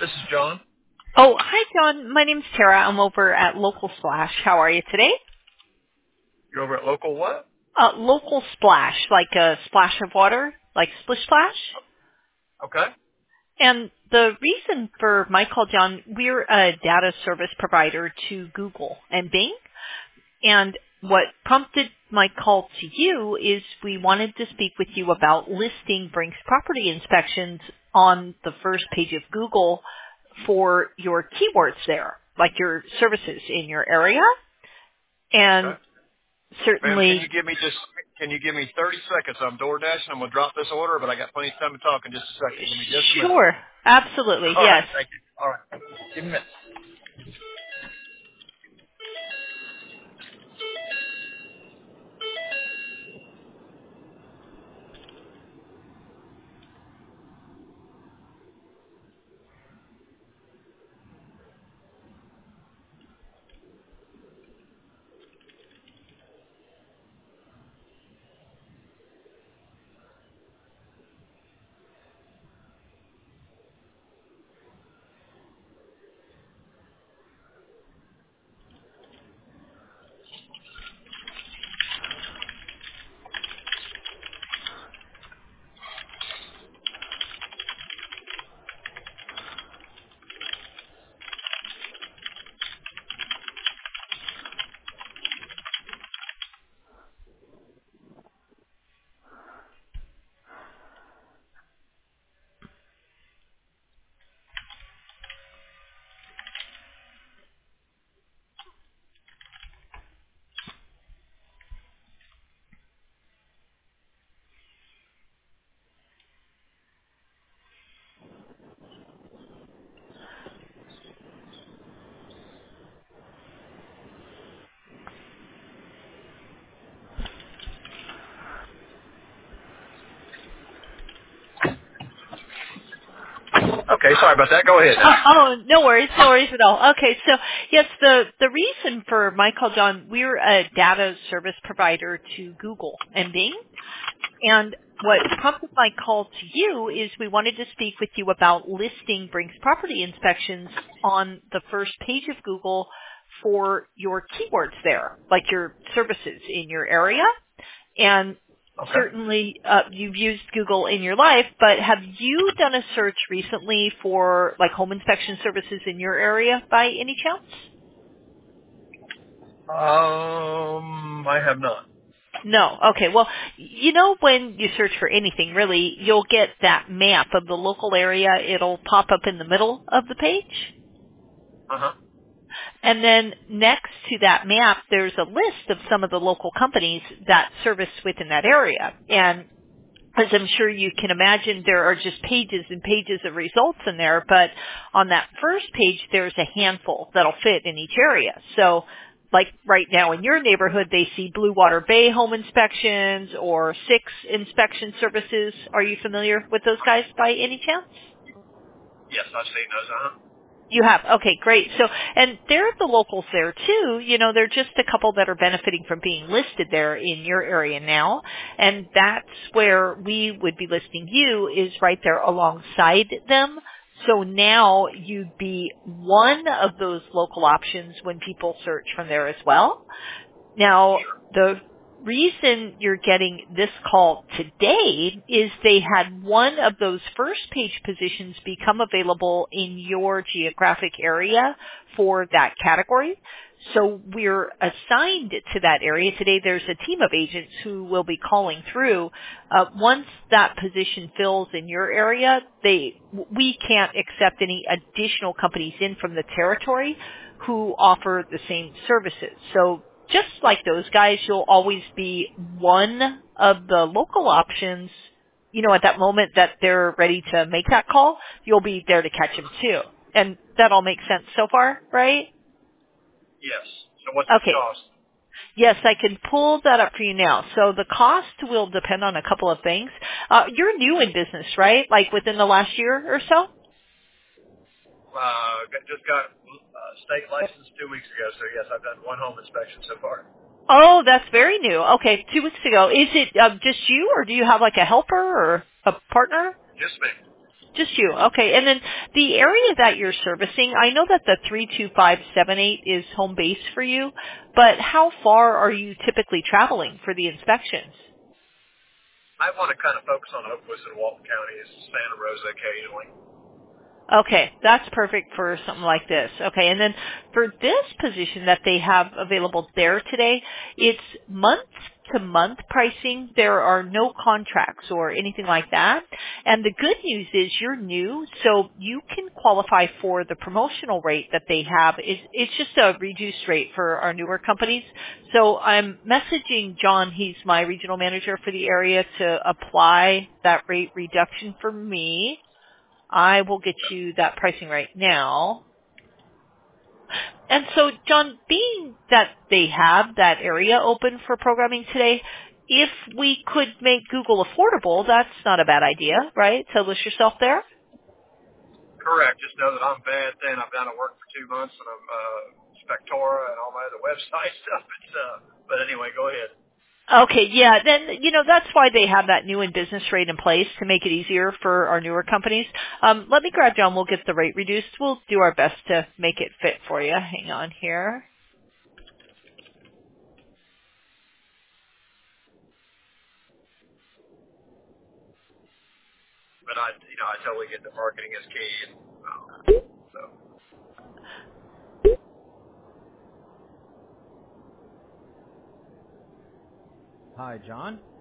This is John. Oh, hi, John. My name's Tara. I'm over at Local Splash. How are you today? You're over at Local what? Local Splash, like a splash of water, like Splish Splash. Okay. And the reason for my call, John, we're a data service provider to Google and Bing. And what prompted my call to you is we wanted to speak with you about listing Brink's property inspections on the first page of Google for your keywords there, like your services in your area. And Okay. Ma'am, certainly, can you give me 30 seconds? I'm door dashing. I'm going to drop this order, but I got plenty of time to talk in just a second. Give me just a minute. sure, absolutely, All right. yes. Thank you. All right. Give me a minute. Okay. Sorry about that. Go ahead now. No worries, no worries at all. Okay, so yes, the reason for my call, John, we're a data service provider to Google and Bing. And what prompted my call to you is we wanted to speak with you about listing Brink's property inspections on the first page of Google for your keywords there, like your services in your area. And Okay. certainly you've used Google in your life, but have you done a search recently for like home inspection services in your area by any chance? I have not. No. Okay. Well, you know when you search for anything, really, you'll get that map of the local area. It'll pop up in the middle of the page. Uh-huh. And then next to that map, there's a list of some of the local companies that service within that area. And as I'm sure you can imagine, there are just pages and pages of results in there, but on that first page, there's a handful that'll fit in each area. So like right now in your neighborhood, they see Blue Water Bay home inspections or Six Inspection Services. Are you familiar with those guys by any chance? Yes, I've seen those. Uh-huh. You have. Okay, great. So, and there are the locals there too. You know, there are just a couple that are benefiting from being listed there in your area now. And that's where we would be listing you is right there alongside them. So now you'd be one of those local options when people search from there as well. Now, the reason you're getting this call today is they had one of those first page positions become available in your geographic area for that category. So we're assigned to that area. Today there's a team of agents who will be calling through. Once that position fills in your area, we can't accept any additional companies in from the territory who offer the same services. So just like those guys, you'll always be one of the local options. You know, at that moment that they're ready to make that call, you'll be there to catch them too. And that all makes sense so far, right? Yes. So what's the Okay. cost? Yes, I can pull that up for you now. So the cost will depend on a couple of things. You're new in business, right? Like within the last year or so? Just got state license 2 weeks ago, so yes, I've done one home inspection so far. Oh, that's very new. Okay, 2 weeks ago. Is it just you, or do you have like a helper or a partner? Just me. Just you. Okay. And then the area that you're servicing, I know that the 32578 is home base for you, but how far are you typically traveling for the inspections? I want to kind of focus on Oakwood and Walton counties, Santa Rosa occasionally. Okay, that's perfect for something like this. Okay, and then for this position that they have available there today, it's month-to-month pricing. There are no contracts or anything like that. And the good news is you're new, so you can qualify for the promotional rate that they have. It's just a reduced rate for our newer companies. So I'm messaging John, he's my regional manager for the area, to apply that rate reduction for me. I will get you that pricing right now. And so, John, being that they have that area open for programming today, if we could make Google affordable, that's not a bad idea, right? To list yourself there? Correct. Just know that I'm bad. Then I've been out of work for 2 months, and I'm Spectora and all my other website stuff. But anyway, go ahead. Okay, yeah, then, that's why they have that new in business rate in place to make it easier for our newer companies. Let me grab John. We'll get the rate reduced. We'll do our best to make it fit for you. Hang on here. But I totally get that marketing is key. And, so, Hi, John.